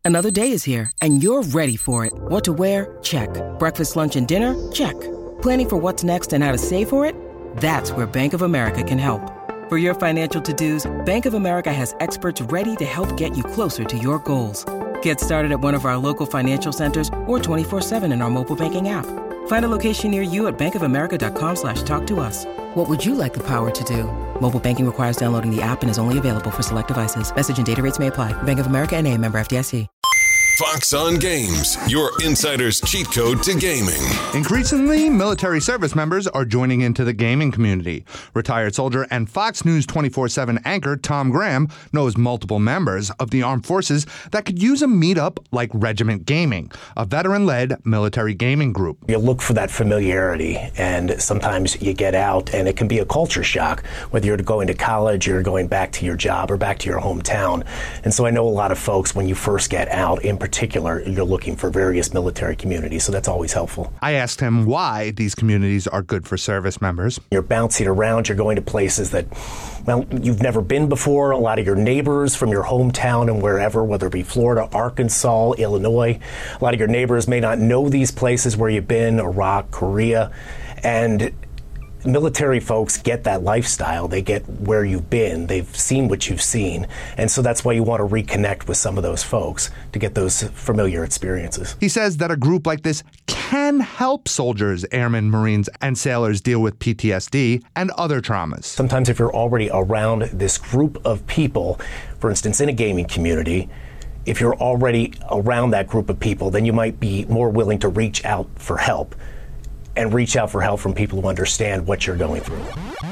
Another day is here, and you're ready for it. What to wear? Check. Breakfast, lunch, and dinner? Check. Planning for what's next and how to save for it? That's where Bank of America can help. For your financial to-dos, Bank of America has experts ready to help get you closer to your goals. Get started at one of our local financial centers or 24/7 in our mobile banking app. Find a location near you at bankofamerica.com/talktous. What would you like the power to do? Mobile banking requires downloading the app and is only available for select devices. Message and data rates may apply. Bank of America N.A., member FDIC. Fox on Games, your insider's cheat code to gaming. Increasingly, military service members are joining into the gaming community. Retired soldier and Fox News 24/7 anchor Tom Graham knows multiple members of the armed forces that could use a meetup like Regiment Gaming, a veteran-led military gaming group. You look for that familiarity, and sometimes you get out, and it can be a culture shock, whether you're going to college or going back to your job or back to your hometown. And so I know a lot of folks, when you first get out, in particular, you're looking for various military communities, so that's always helpful. I asked him why these communities are good for service members. You're bouncing around, you're going to places that, well, you've never been before. A lot of your neighbors from your hometown and wherever, whether it be Florida, Arkansas, Illinois, a lot of your neighbors may not know these places where you've been, Iraq, Korea, and military folks get that lifestyle. They get where you've been. They've seen what you've seen. And so that's why you want to reconnect with some of those folks to get those familiar experiences. He says that a group like this can help soldiers, airmen, Marines, and sailors deal with PTSD and other traumas. Sometimes if you're already around this group of people, for instance, in a gaming community, if you're already around that group of people, then you might be more willing to reach out for help. And reach out for help from people who understand what you're going through.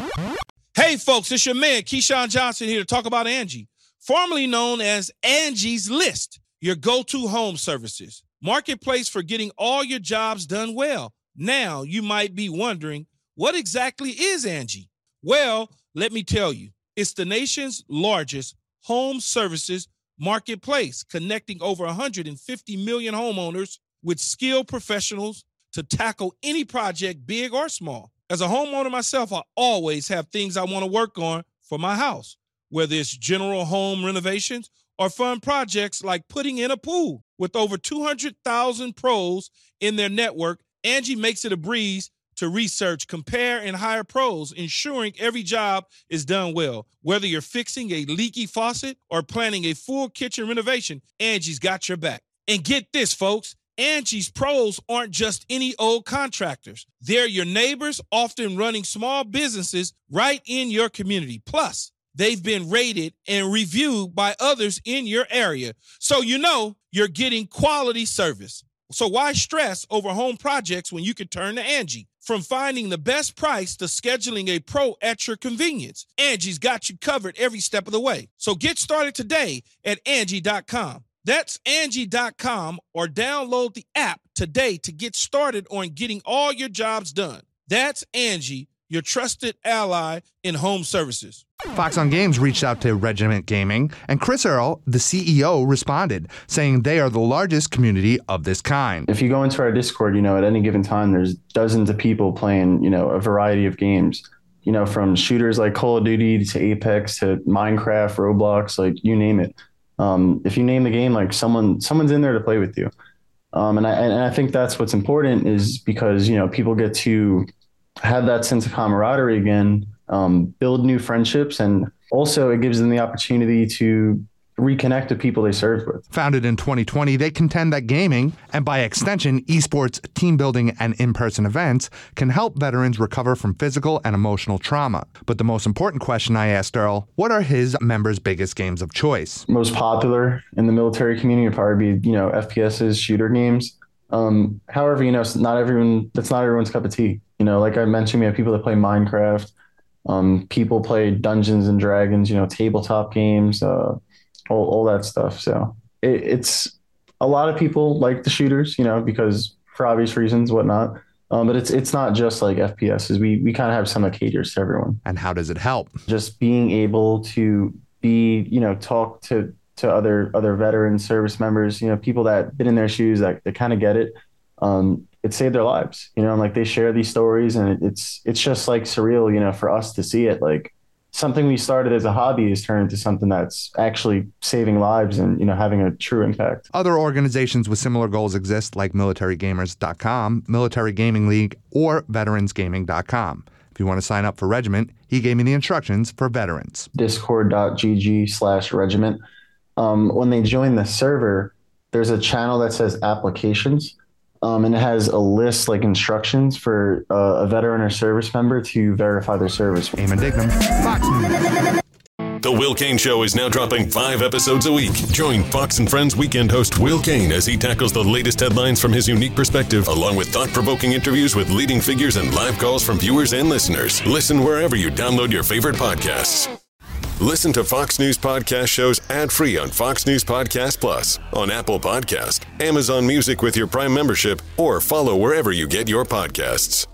Hey, folks, it's your man, Keyshawn Johnson, here to talk about Angie, formerly known as Angie's List, your go-to home services. Marketplace for getting all your jobs done well. Now, you might be wondering, what exactly is Angie? Well, let me tell you, it's the nation's largest home services marketplace, connecting over 150 million homeowners with skilled professionals to tackle any project, big or small. As a homeowner myself, I always have things I want to work on for my house, whether it's general home renovations or fun projects like putting in a pool. With over 200,000 pros in their network, Angie makes it a breeze to research, compare, and hire pros, ensuring every job is done well. Whether you're fixing a leaky faucet or planning a full kitchen renovation, Angie's got your back. And get this, folks, Angie's pros aren't just any old contractors. They're your neighbors, often running small businesses right in your community. Plus, they've been rated and reviewed by others in your area, so you know you're getting quality service. So why stress over home projects when you can turn to Angie? From finding the best price to scheduling a pro at your convenience, Angie's got you covered every step of the way. So get started today at Angie.com. That's Angie.com, or download the app today to get started on getting all your jobs done. That's Angie, your trusted ally in home services. Fox on Games reached out to Regiment Gaming, and Chris Earl, the CEO, responded, saying they are the largest community of this kind. If you go into our Discord, at any given time, there's dozens of people playing, a variety of games, from shooters like Call of Duty to Apex to Minecraft, Roblox, like you name it. If you name the game, like someone's in there to play with you. And I think that's what's important, is because, people get to have that sense of camaraderie again, build new friendships, and also it gives them the opportunity to reconnect with people they served with. Founded in 2020, they contend that gaming, and by extension, esports, team building, and in-person events, can help veterans recover from physical and emotional trauma. But the most important question I asked Earl, what are his members' biggest games of choice? Most popular in the military community would probably be, FPS's, shooter games. However, that's not everyone's cup of tea. Like I mentioned, we have people that play Minecraft. People play Dungeons and Dragons, tabletop games, all that stuff. So it's a lot of people like the shooters, because for obvious reasons, whatnot. But it's not just like FPSs. We kind of have some that caters to everyone. And how does it help? Just being able to be, talk to other veteran service members, people that been in their shoes, that kind of get it. It saved their lives, and like they share these stories, and it's just like surreal, for us to see it. Like something we started as a hobby has turned into something that's actually saving lives and, having a true impact. Other organizations with similar goals exist, like MilitaryGamers.com, Military Gaming League, or VeteransGaming.com. If you want to sign up for Regiment, he gave me the instructions for veterans. Discord.gg/regiment. When they join the server, there's a channel that says applications, and it has a list, like instructions for a veteran or service member to verify their service. Eamon Dignam, Fox News. The Will Cain Show is now dropping 5 episodes a week. Join Fox and Friends weekend host Will Cain as he tackles the latest headlines from his unique perspective, along with thought-provoking interviews with leading figures and live calls from viewers and listeners. Listen wherever you download your favorite podcasts. Listen to Fox News podcast shows ad-free on Fox News Podcast Plus, on Apple Podcast, Amazon Music with your Prime membership, or follow wherever you get your podcasts.